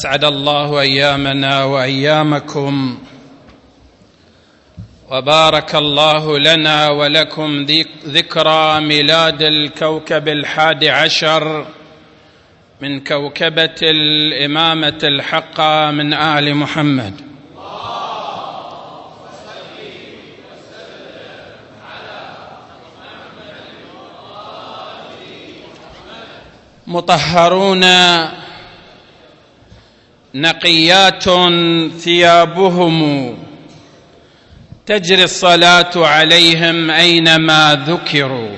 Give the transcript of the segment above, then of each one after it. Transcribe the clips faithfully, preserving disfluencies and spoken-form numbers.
أسعد الله أيامنا وأيامكم، وبارك الله لنا ولكم ذكرى ميلاد الكوكب الحادي عشر من كوكبة الإمامة الحقة من آل محمد. مطهرون نقيات ثيابهم، تجري الصلاة عليهم أينما ذكروا.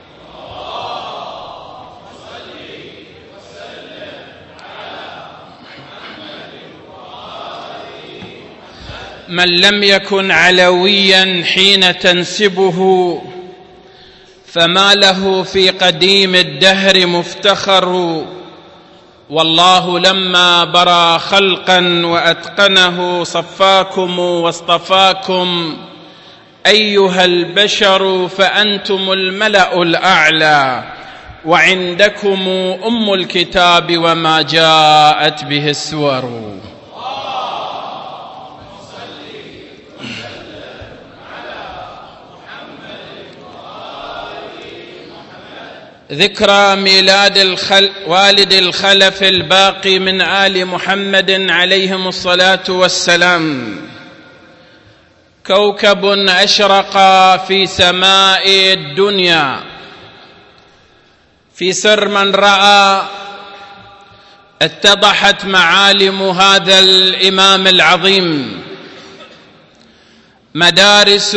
من لم يكن علويا حين تنسبه، فما له في قديم الدهر مفتخر. والله لما برى خلقا وأتقنه، صفاكم واصطفاكم أيها البشر، فأنتم الملأ الأعلى، وعندكم أم الكتاب وما جاءت به السور. ذكرى ميلاد الخل... والد الخلف الباقي من آل محمد عليهم الصلاة والسلام، كوكب أشرق في سماء الدنيا، في سر من رأى اتضحت معالم هذا الإمام العظيم. مدارس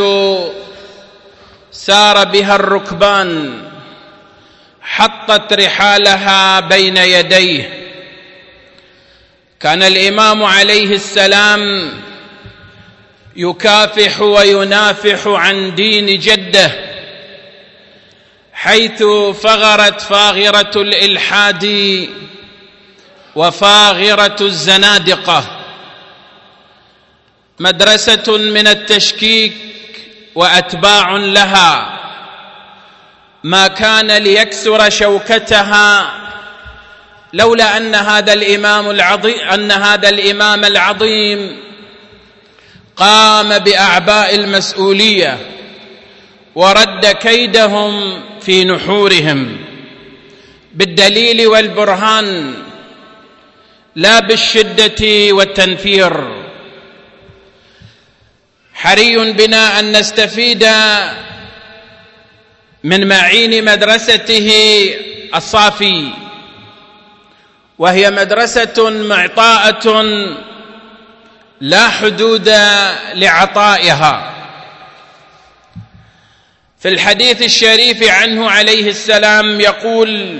سار بها الركبان، حطت رحالها بين يديه. كان الإمام عليه السلام يكافح وينافح عن دين جده، حيث فغرت فاغرة الإلحاد وفاغرة الزنادقة، مدرسة من التشكيك وأتباع لها، ما كان ليكسر شوكتها لولا أن هذا الإمام العظيم أن هذا الإمام العظيم قام بأعباء المسؤولية ورد كيدهم في نحورهم بالدليل والبرهان، لا بالشدة والتنفير. حري بنا أن نستفيد من معين مدرسته الصافي، وهي مدرسة معطاءة لا حدود لعطائها. في الحديث الشريف عنه عليه السلام يقول: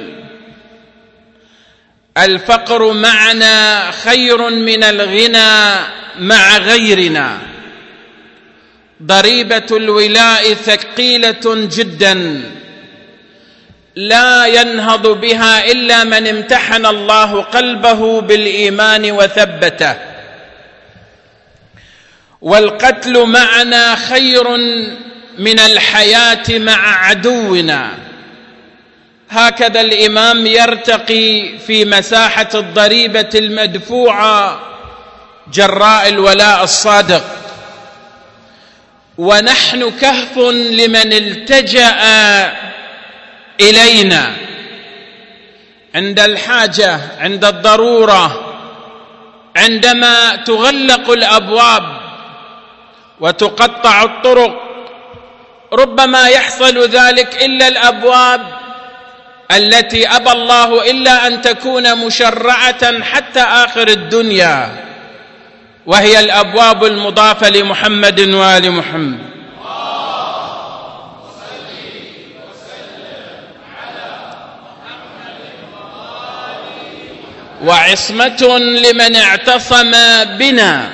الفقر معنا خير من الغنى مع غيرنا، ضريبة الولاء ثقيلة جدا، لا ينهض بها إلا من امتحن الله قلبه بالإيمان وثبته. والقتل معنا خير من الحياة مع عدونا. هكذا الإمام يرتقي في مساحة الضريبة المدفوعة جراء الولاء الصادق، ونحن كهف لمن التجأ إلينا عند الحاجة، عند الضرورة، عندما تغلق الأبواب وتقطع الطرق. ربما يحصل ذلك إلا الأبواب التي أبى الله إلا أن تكون مشرعة حتى آخر الدنيا، وهي الأبواب المضافة لمحمد وآل محمد. وعصمة لمن اعتصم بنا.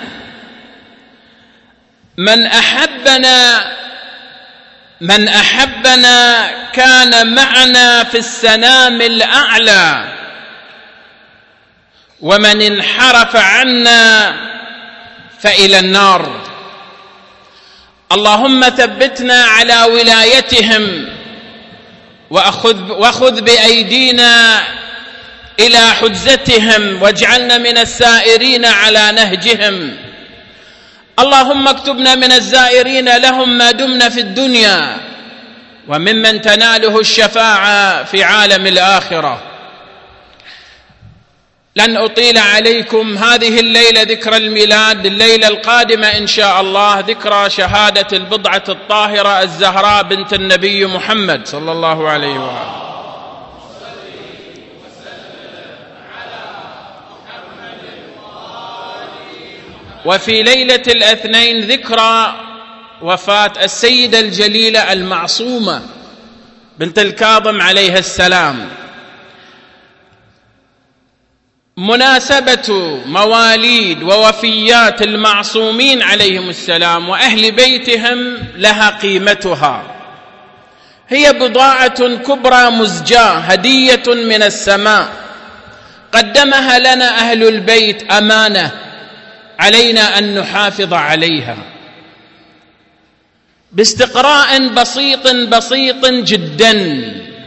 من أحبنا من أحبنا كان معنا في السنام الأعلى، ومن انحرف عنا فإلى النار. اللهم ثبتنا على ولايتهم، وأخذ, وأخذ بأيدينا إلى حجتهم واجعلنا من السائرين على نهجهم. اللهم اكتبنا من الزائرين لهم ما دمنا في الدنيا، وممن تناله الشفاعة في عالم الآخرة. لن أطيل عليكم. هذه الليلة ذكرى الميلاد، الليلة القادمة إن شاء الله ذكرى شهادة البضعة الطاهرة الزهراء بنت النبي محمد صلى الله عليه وآله. وفي ليلة الاثنين ذكرى وفاة السيدة الجليلة المعصومة بنت الكاظم عليه السلام. مناسبة مواليد ووفيات المعصومين عليهم السلام وأهل بيتهم لها قيمتها، هي بضاعة كبرى مزجاة، هدية من السماء قدمها لنا أهل البيت أمانة علينا أن نحافظ عليها باستقراء بسيط بسيط جدا.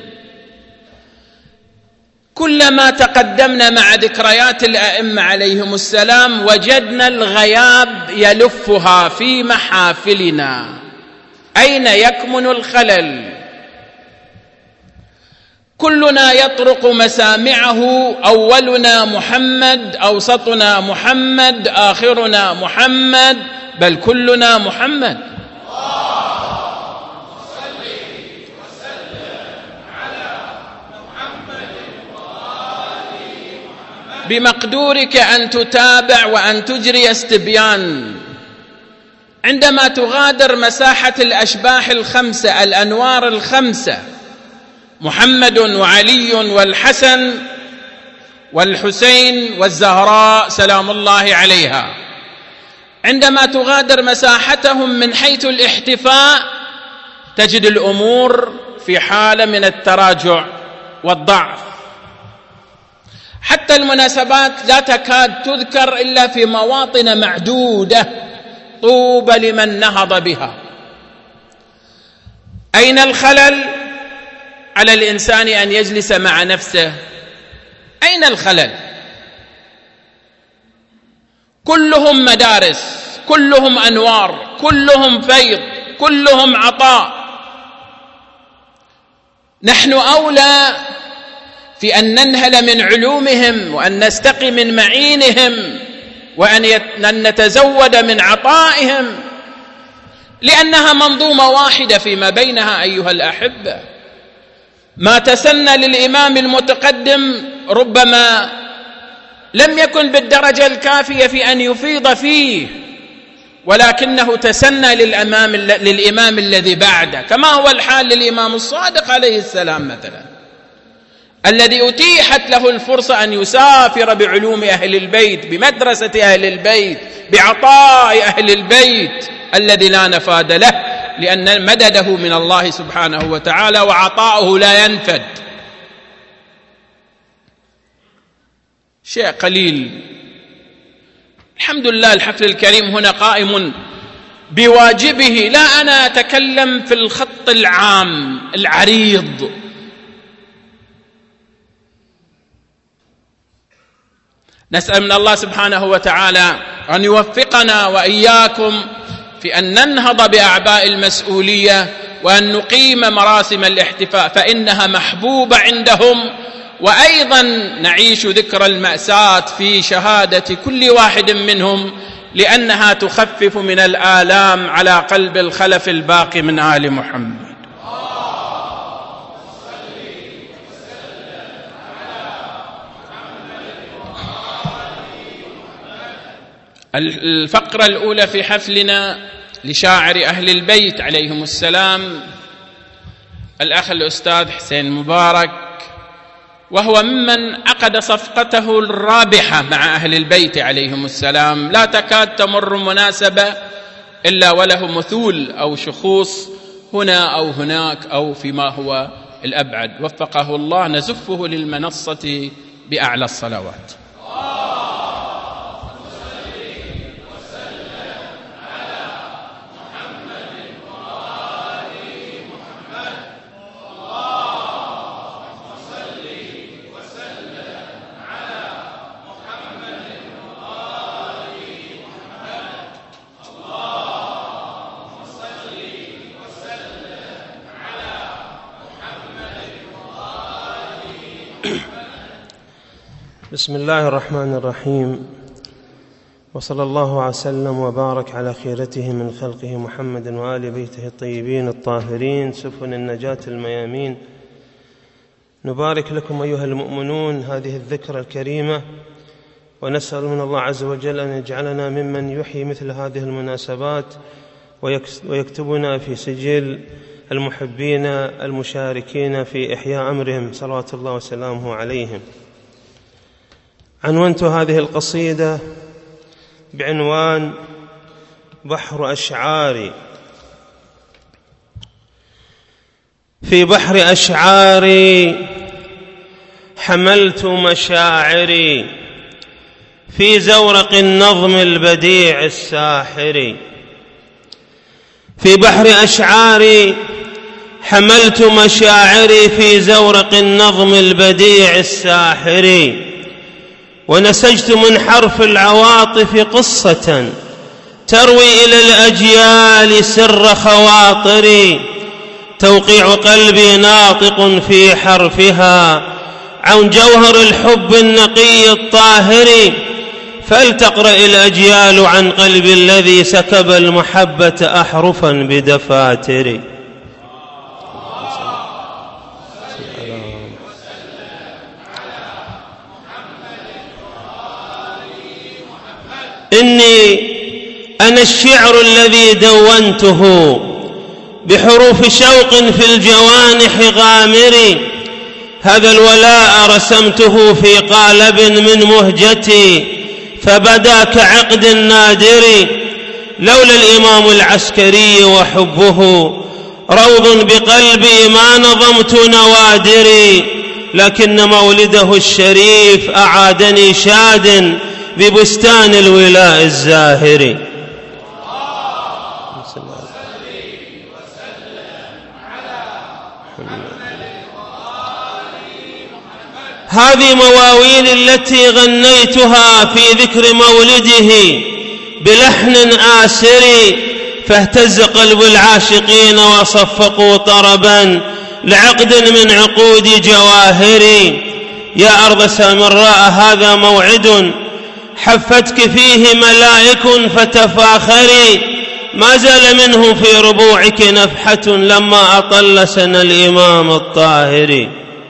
كلما تقدمنا مع ذكريات الأئمة عليهم السلام وجدنا الغياب يلفها في محافلنا. أين يكمن الخلل؟ كلنا يطرق مسامعه، أولنا محمد، أوسطنا محمد، آخرنا محمد، بل كلنا محمد. بمقدورك أن تتابع وأن تجري استبيان. عندما تغادر مساحة الأشباح الخمسة، الأنوار الخمسة، محمد وعلي والحسن والحسين والزهراء سلام الله عليها، عندما تغادر مساحتهم من حيث الاحتفاء تجد الأمور في حالة من التراجع والضعف. حتى المناسبات لا تكاد تذكر إلا في مواطن معدودة، طوبى لمن نهض بها. أين الخلل؟ على الإنسان أن يجلس مع نفسه. أين الخلل؟ كلهم مدارس، كلهم أنوار، كلهم فيض، كلهم عطاء. نحن أولى في أن ننهل من علومهم وأن نستقي من معينهم وأن نتزود من عطائهم، لأنها منظومة واحدة فيما بينها أيها الأحبة. ما تسنى للإمام المتقدم ربما لم يكن بالدرجة الكافية في أن يفيض فيه، ولكنه تسنى للأمام للإمام الذي بعده، كما هو الحال للإمام الصادق عليه السلام مثلا، الذي أتيحت له الفرصة أن يسافر بعلوم أهل البيت، بمدرسة أهل البيت، بعطاء أهل البيت الذي لا نفاد له، لأن مدده من الله سبحانه وتعالى وعطاؤه لا ينفد. شيء قليل. الحمد لله الحفل الكريم هنا قائم بواجبه، لا أنا أتكلم في الخط العام العريض. نسأل من الله سبحانه وتعالى أن يوفقنا وإياكم في أن ننهض بأعباء المسؤولية وأن نقيم مراسم الاحتفاء فإنها محبوبة عندهم، وأيضا نعيش ذكرى المأساة في شهادة كل واحد منهم، لأنها تخفف من الآلام على قلب الخلف الباقي من آل محمد. الفقرة الأولى في حفلنا لشاعر أهل البيت عليهم السلام الأخ الأستاذ حسين مبارك، وهو ممن عقد صفقته الرابحة مع أهل البيت عليهم السلام. لا تكاد تمر مناسبة إلا وله مثول أو شخوص هنا أو هناك أو فيما هو الأبعد. وفقه الله، نزفه للمنصة بأعلى الصلوات. بسم الله الرحمن الرحيم، وصلى الله وسلم وبارك على خيرته من خلقه محمد وآل بيته الطيبين الطاهرين سفن النجاة الميامين. نبارك لكم أيها المؤمنون هذه الذكرى الكريمة، ونسأل من الله عز وجل أن يجعلنا ممن يحيي مثل هذه المناسبات ويكتبنا في سجل المحبين المشاركين في إحياء أمرهم صلوات الله وسلامه عليهم. عنونت هذه القصيدة بعنوان بحر أشعاري. في بحر أشعاري حملت مشاعري، في زورق النظم البديع الساحر. في بحر أشعاري حملت مشاعري، في زورق النظم البديع الساحر. ونسجت من حرف العواطف قصة تروي إلى الأجيال سر خواطري. توقيع قلبي ناطق في حرفها عن جوهر الحب النقي الطاهر. فلتقرأ الأجيال عن قلبي الذي سكب المحبة أحرفا بدفاتر. إني أنا الشعر الذي دونته بحروف شوق في الجوانح غامر. هذا الولاء رسمته في قالب من مهجتي فبدا كعقد نادر. لولا الإمام العسكري وحبه روض بقلبي ما نظمت نوادري. لكن مولده الشريف أعادني شاد ببستان الولاء الزاهر. هذه مواويل التي غنيتها في ذكر مولده بلحن آسر. فاهتز قلب العاشقين وصفقوا طربا لعقد من عقود جواهري. يا أرض سامراء هذا موعد حفتك فيه ملائك فتفاخري. ما زال منه في ربوعك نفحة لما أطل سن الإمام الطاهر.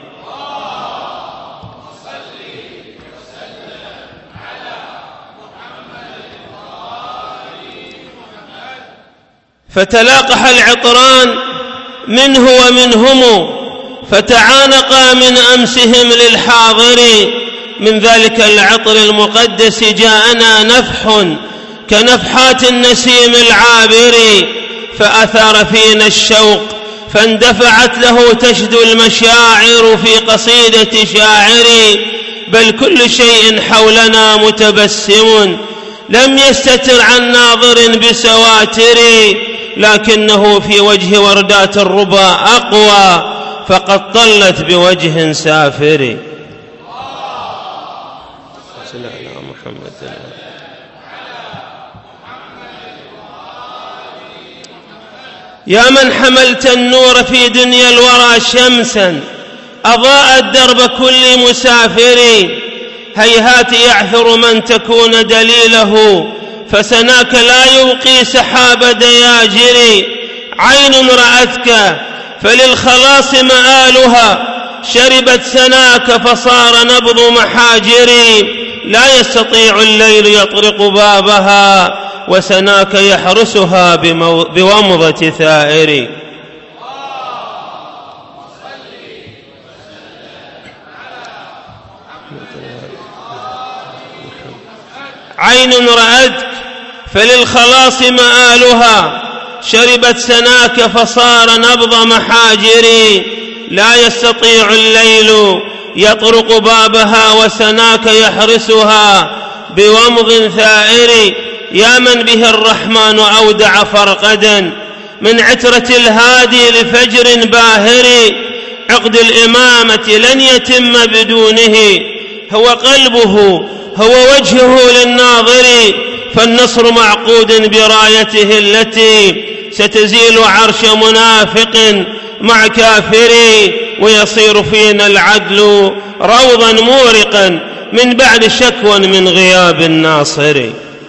فتلاقح العطران منه ومنهم فتعانقا من أمسهم للحاضر. من ذلك العطر المقدس جاءنا نفح كنفحات النسيم العابر. فأثار فينا الشوق فاندفعت له تشدو المشاعر في قصيدة شاعري. بل كل شيء حولنا متبسم لم يستتر عن ناظر بسواتر. لكنه في وجه وردات الربا أقوى فقد طلت بوجه سافر. يا من حملت النور في دنيا الورى شمسا أضاءت درب كل مسافر. هيهات يعثر من تكون دليله فسناك لا يوقي سحاب دياجر. عين رأتك فللخلاص مآلها شربت سناك فصار نبض محاجري. لا يستطيع الليل يطرق بابها وسناك يحرسها بومضة ثائر. عين رأتك فللخلاص مآلها شربت سناك فصار نبض محاجري. لا يستطيع الليل يطرق بابها وسناك يحرسها بومض ثائر. يا من به الرحمن أودع فرقدا من عترة الهادي لفجر باهر. عقد الإمامة لن يتم بدونه هو قلبه هو وجهه للناظر. فالنصر معقود برايته التي ستزيل عرش منافق مع كافر. ويصير فينا العدل روضا مورقا من بعد شكوى من غياب الناصر.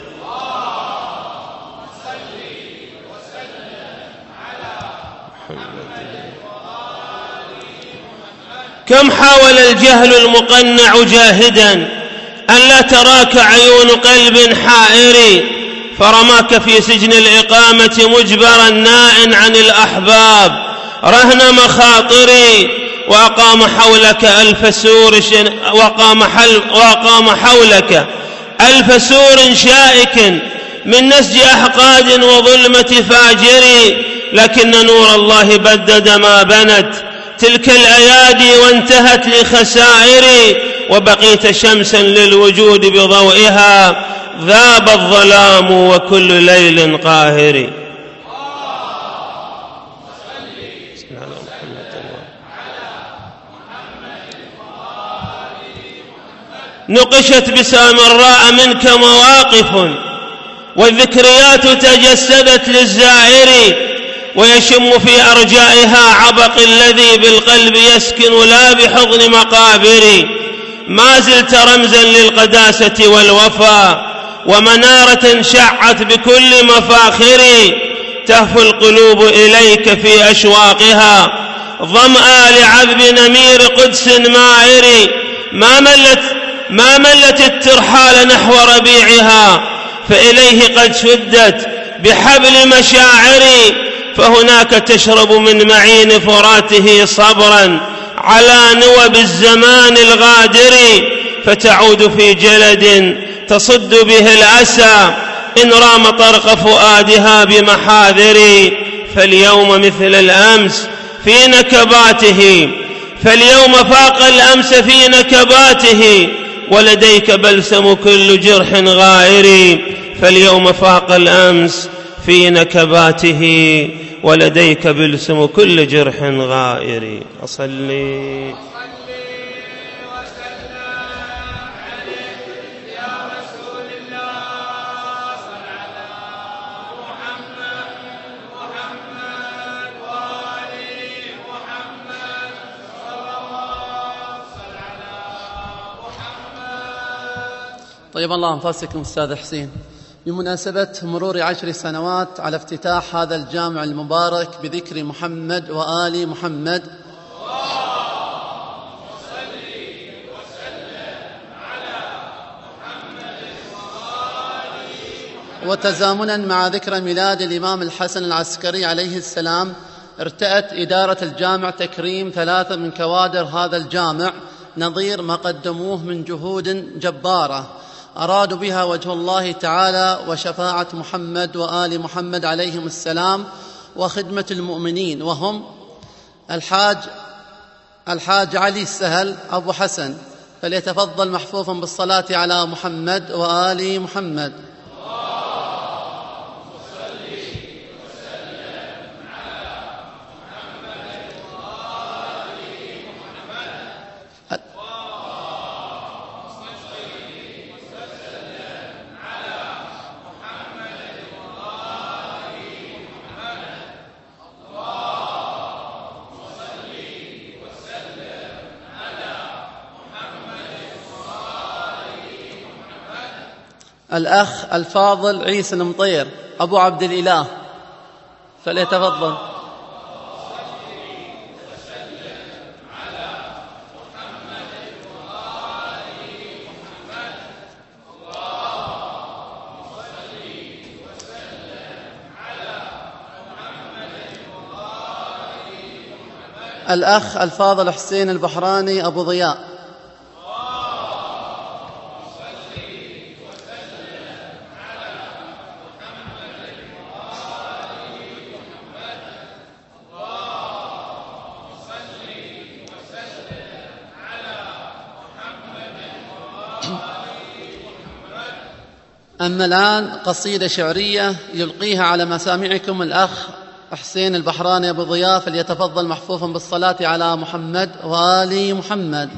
كم حاول الجهل المقنع جاهدا أن لا تراك عيون قلب حائر، فرماك في سجن الإقامة مجبرا ناء عن الأحباب رهن مخاطري، وأقام حولك ألف سور وقام, حل وقام حولك ألف سور شائك من نسج أحقاد وظلمة فاجر، لكن نور الله بدد ما بنت تلك الأيادي وانتهت لخسائر، وبقيت شمسا للوجود بضوئها ذاب الظلام وكل ليل قاهر. نقشت بسامراء منك مواقف والذكريات تجسدت للزائر، ويشم في أرجائها عبق الذي بالقلب يسكن لا بحضن مقابر. ما زلت رمزا للقداسة والوفا ومنارة شعت بكل مفاخر، تهفو القلوب إليك في أشواقها ظمأ لعذب نمير قدس مائر. ما ملت, ما ملت الترحال نحو ربيعها، فإليه قد شدت بحبل مشاعر، فهناك تشرب من معين فراته صبرا على نوب الزمان الغادر، فتعود في جلد تصد به الأسى إن رام طرق فؤادها بمحاذر. فاليوم مثل الأمس في نكباته، فاليوم فاق الأمس في نكباته، ولديك بلسم كل جرح غائر. فاليوم فاق الأمس في نكباته، ولديك بلسم كل جرح غائر. أصلي طيب الله أنفاسكم أستاذ حسين. بمناسبة مرور عشر سنوات على افتتاح هذا الجامع المبارك بذكر محمد وآل محمد، وتزامنا مع ذكرى ميلاد الإمام الحسن العسكري عليه السلام، ارتأت إدارة الجامع تكريم ثلاثة من كوادر هذا الجامع نظير ما قدموه من جهود جبارة أرادوا بها وجه الله تعالى وشفاعة محمد وآل محمد عليهم السلام وخدمة المؤمنين، وهم الحاج الحاج علي السهل أبو حسن، فليتفضل محفوفا بالصلاة على محمد وآل محمد. الأخ الفاضل عيسى المطير أبو عبد الإله، فليتفضل. الأخ الفاضل حسين البحراني أبو ضياء. أما الآن قصيدة شعرية يلقيها على مسامعكم الأخ حسين البحراني أبو ضياء، فليتفضل محفوفا بالصلاة على محمد وآل محمد.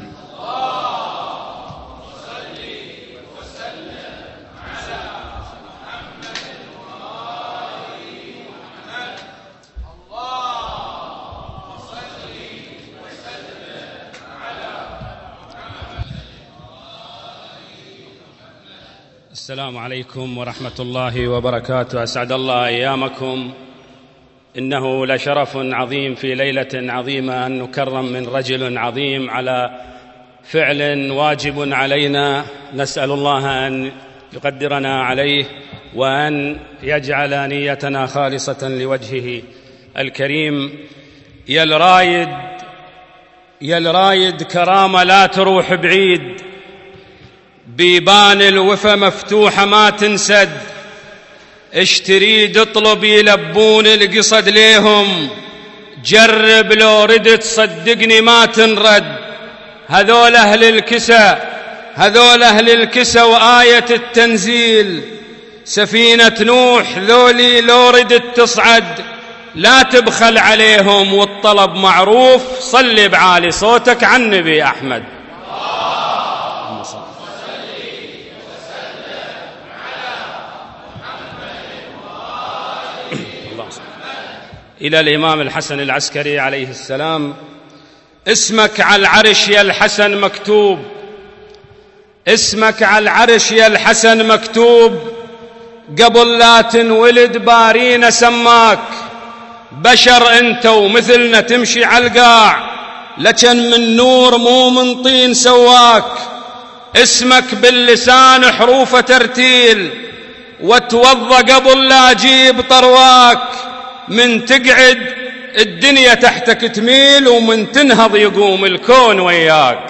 السلام عليكم ورحمة الله وبركاته. أسعد الله أيامكم. إنه لشرف عظيم في ليلة عظيمة أن نكرم من رجل عظيم على فعل واجب علينا. نسأل الله أن يقدرنا عليه وأن يجعل نيتنا خالصة لوجهه الكريم. يا الرايد يا الرايد كرامة لا تروح بعيد، بيبان الوفا مفتوحة ما تنسد، اشتريد اطلب يلبون القصد ليهم، جرب لو ردت صدقني ما تنرد. هذول أهل الكسى هذول أهل الكسى وآية التنزيل سفينة نوح، ذولي لو ردت تصعد لا تبخل عليهم، والطلب معروف. صلي بعالي صوتك على النبي أحمد. إلى الإمام الحسن العسكري عليه السلام: اسمك على العرش يا الحسن مكتوب، اسمك على العرش يا الحسن مكتوب، قبل لا تنولد بارينا سماك، بشر انت ومثلنا تمشي على القاع، لكن من نور مو من طين سواك. اسمك باللسان حروف ترتيل، وتوضى قبل لا اجيب طرواك، من تقعد الدنيا تحتك تميل، ومن تنهض يقوم الكون وياك.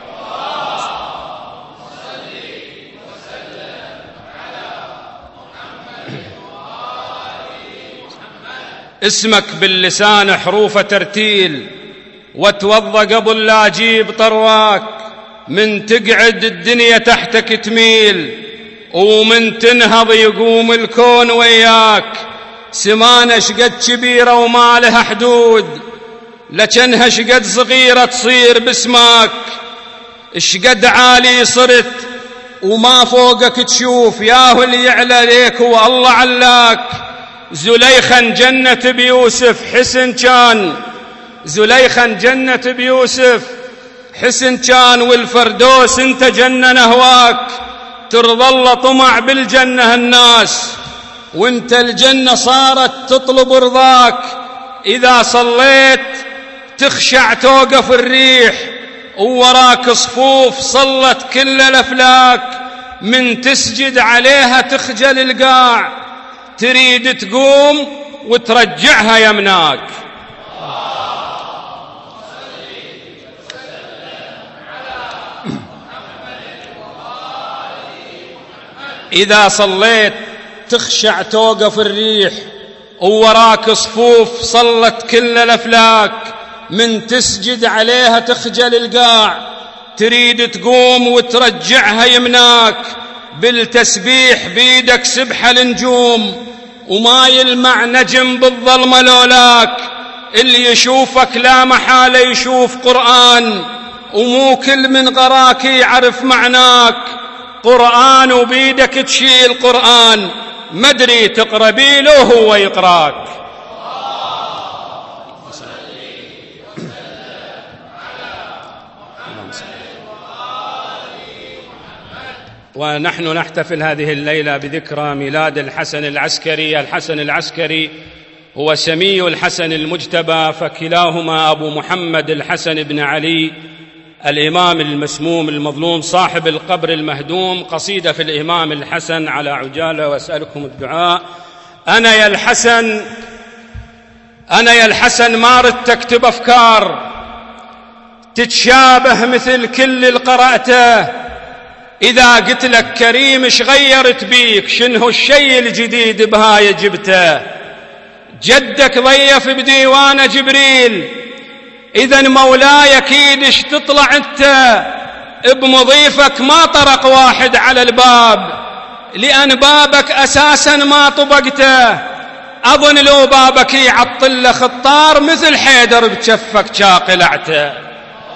اسمك باللسان حروف ترتيل، وتوضى قبل لا اجيب طرواك، من تقعد الدنيا تحتك تميل، ومن تنهض يقوم الكون وياك. سمانة شقد كبيرة وما لها حدود، لكنها شقد صغيرة تصير باسمك. شقد عالي صرت وما فوقك تشوف، ياهو اللي يعلى ليك والله علاك. زليخا جنة بيوسف حسن كان، زليخا جنة بيوسف حسن كان، والفردوس انت جنة نهواك. ترضى الله طمع بالجنة الناس، وانت الجنة صارت تطلب رضاك. إذا صليت تخشع توقف الريح، ووراك صفوف صلت كل الأفلاك. من تسجد عليها تخجل القاع، تريد تقوم وترجعها يمناك. إذا صليت تخشع توقف الريح، ووراك صفوف صلت كل الأفلاك. من تسجد عليها تخجل القاع، تريد تقوم وترجعها يمناك. بالتسبيح بيدك سبح النجوم، وما يلمع نجم بالظلمة لولاك. اللي يشوفك لا محالة يشوف قرآن، ومو كل من غراك يعرف معناك. قرآن وبيدك تشيل قرآن، مدري تقربي له هو يقراك. ونحن نحتفل هذه الليلة بذكرى ميلاد الحسن العسكري. الحسن العسكري هو سمي الحسن المجتبى، فكلاهما أبو محمد الحسن بن علي الإمام المسموم المظلوم صاحب القبر المهدوم. قصيدة في الإمام الحسن على عجالة، وأسألكم الدعاء. أنا يا الحسن أنا يا الحسن ما ردت أكتب أفكار تتشابه مثل كل اللي قرأته. إذا قلت لك كريم ايش غيرت بيك، شنو الشيء الجديد بهاي جبته. جدك ضيف بديوان جبريل، إذن مولاي أكيد ايش تطلع انت. بمضيفك ما طرق واحد على الباب، لأن بابك أساسا ما طبقته. أظن لو بابك يعطل له خطار، مثل حيدر بجفك شاقلعته.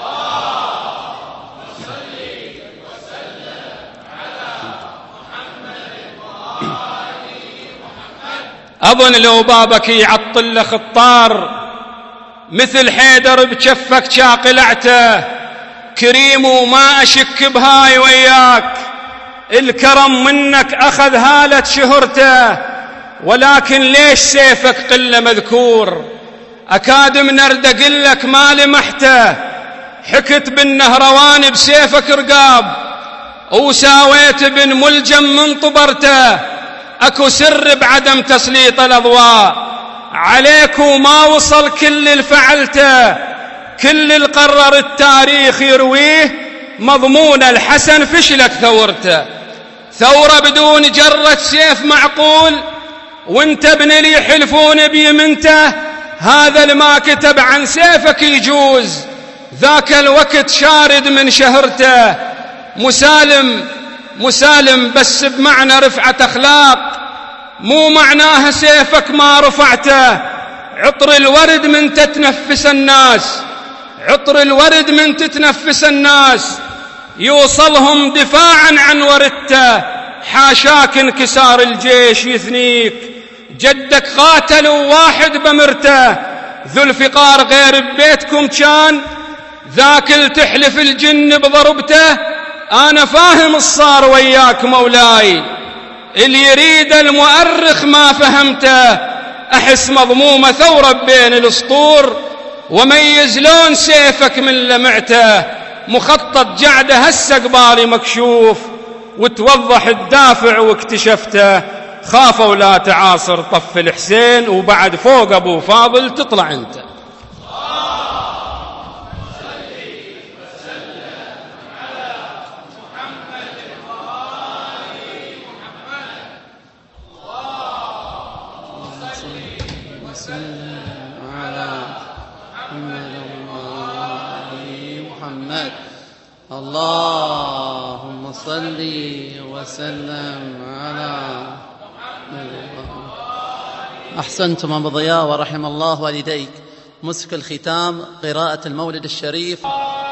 أظن لو بابك يعطل له خطار، مثل حيدر بجفك شاقلعته. كريم وما أشك بهاي وياك، الكرم منك أخذ هالة شهرته، ولكن ليش سيفك قل مذكور؟ أكاد من أرد أقول لك ما لمحته، حكت بالنهروان بسيفك رقاب، وساويت بن ملجم من طبرته، أكو سر بعدم تسليط الأضواء عليك وما وصل كل اللي فعلته، كل اللي قرر التاريخ يرويه مضمون الحسن فشلك ثورته. ثورة بدون جرة سيف معقول؟ وانت ابن لي يحلفون بيمنته، هذا الما كتب عن سيفك يجوز، ذاك الوقت شارد من شهرته. مسالم مسالم بس بمعنى رفعة أخلاق، مو معناها سيفك ما رفعته. عطر الورد من تتنفس الناس، عطر الورد من تتنفس الناس يوصلهم دفاعا عن وردته. حاشاك انكسار الجيش يثنيك، جدك قاتلوا واحد بمرته. ذو الفقار غير ببيتكم كان، ذاك التحلف الجن بضربته. أنا فاهم الصار وياك مولاي، اللي يريد المؤرخ ما فهمته. أحس مضمومة ثورة بين الأسطور، وميز لون سيفك من لمعته. مخطط جعده هسه قبالي مكشوف، وتوضح الدافع واكتشفته. خافوا لا تعاصر طف الحسين، وبعد فوق أبو فاضل تطلع أنت. اللهم صل وسلم على محمد. أحسنتم أبو ضياء ورحم الله والديك. مسك الختام قراءة المولد الشريف.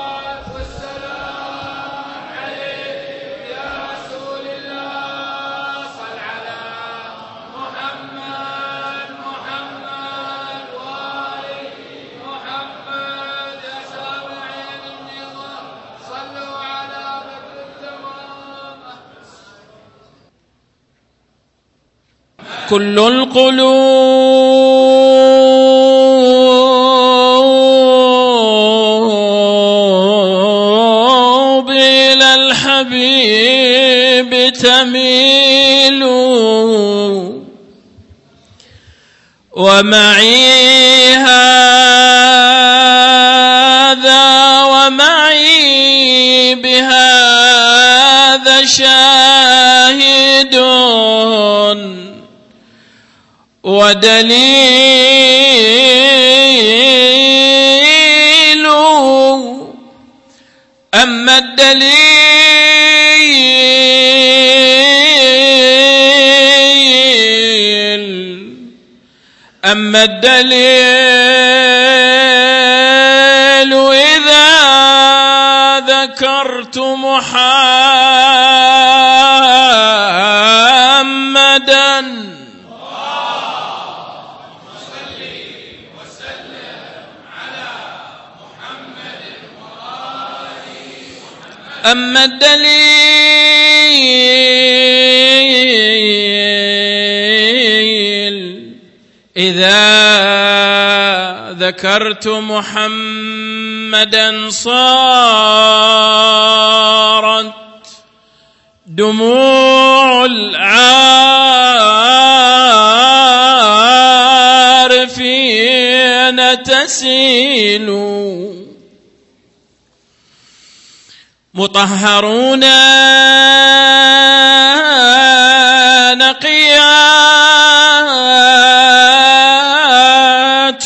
كل القلوب إلى الحبيب تميل، ومعي هذا ومعي بهذا شاهد ودليل. أما الدليل أما الدليل إذا ذكرت محمدا أما الدليل إذا ذكرت محمدا صارت دموع العارفين تسيل، مطهرون نقيات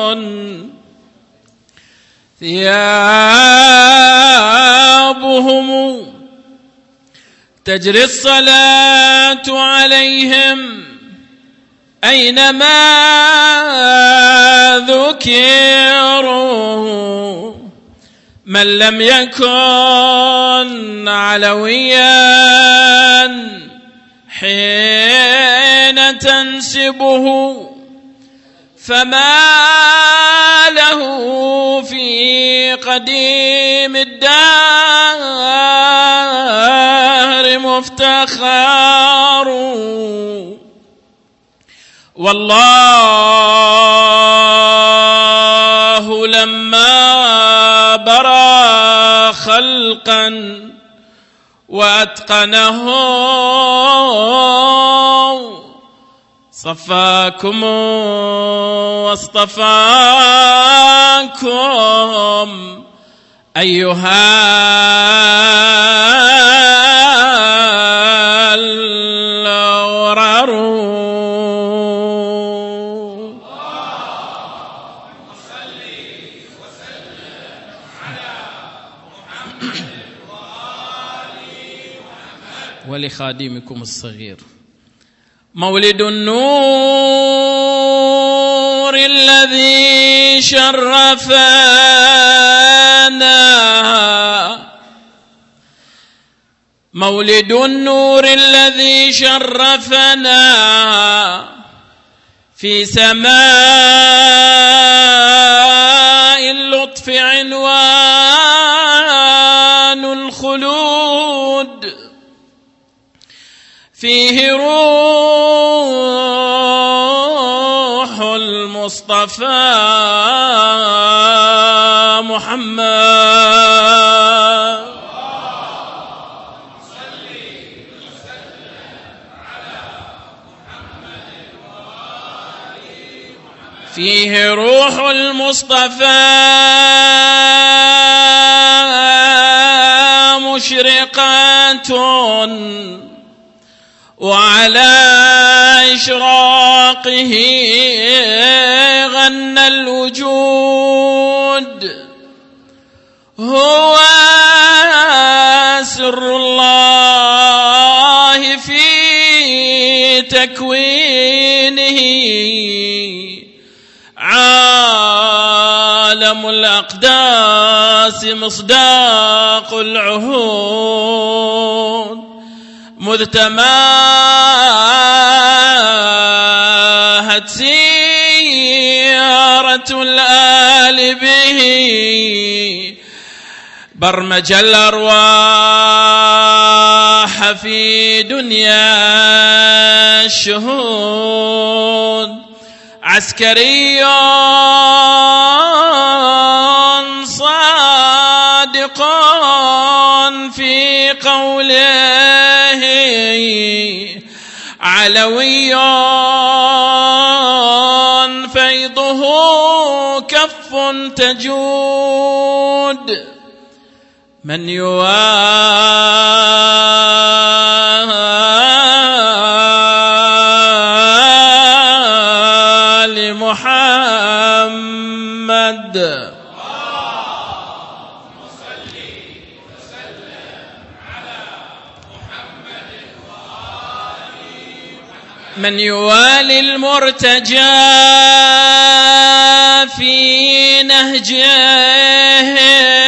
ثيابهم تجري الصلاة عليهم أينما ذكروا. من لم يكن علويا حين تنسبه، فما له في قديم الدار مفتخر. فخار والله لما برى خلقا وأتقنه صفاكم واصطفاكم أيها الغرر. اللهم صل وسلم على محمد وآل محمد. ولخادمكم الصغير. مولد النور الذي شرفنا، مولد النور الذي شرفنا في سماء اللطف عنوان الخلود، فيه روح المصطفى محمد. فيه روح المصطفى مشرقة وعلى إشراقه غنى الوجود، هو سر الله في تكوينه، عالم الأقداس مصداق العهود، مذ تماهت سيارة الآل به، برمج الأرواح في دنيا الشهود، عسكري صادق في قوله، علوي فيضه كف تجود، من يوالي محمد. من يوالي المرتجى في نهجه،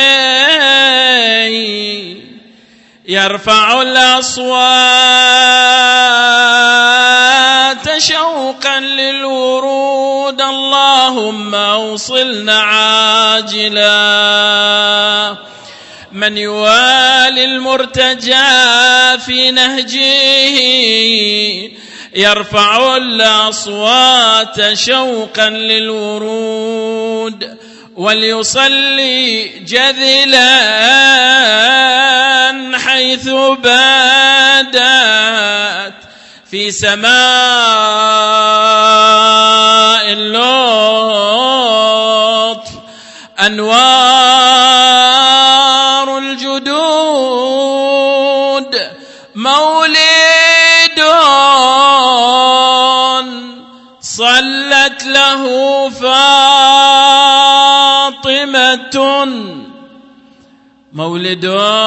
يرفع الأصوات شوقا للورود، اللهم أوصلنا عاجلا. من يوالي المرتجى في نهجه، يرفع الأصوات شوقا للورود، وليصلي جذلا حيث بادت في سماء اللطف أنوار الجدود، مولد صلت له فاطمة، مولد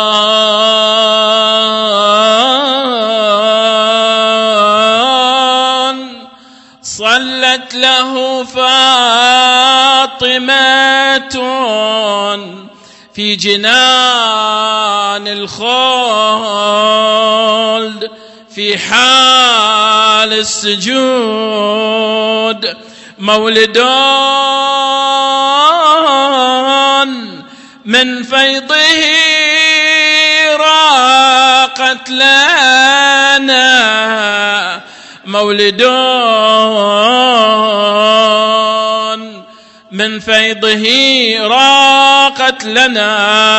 صلت له فاطمة في جنان الخلد في حال السجود، مولد من فيضه راقت ضاقت لنا مولد من فيضه راقت لنا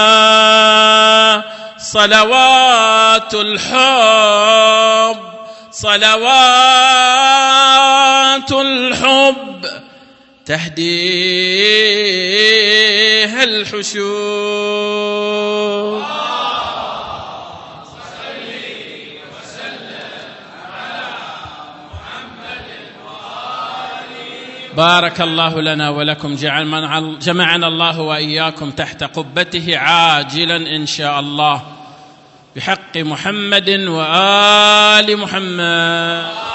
صلوات الحب صلوات الحب تهديها الحشود. بارك الله لنا ولكم، جمعنا الله وإياكم تحت قبته عاجلا إن شاء الله، بحق محمد وآل محمد.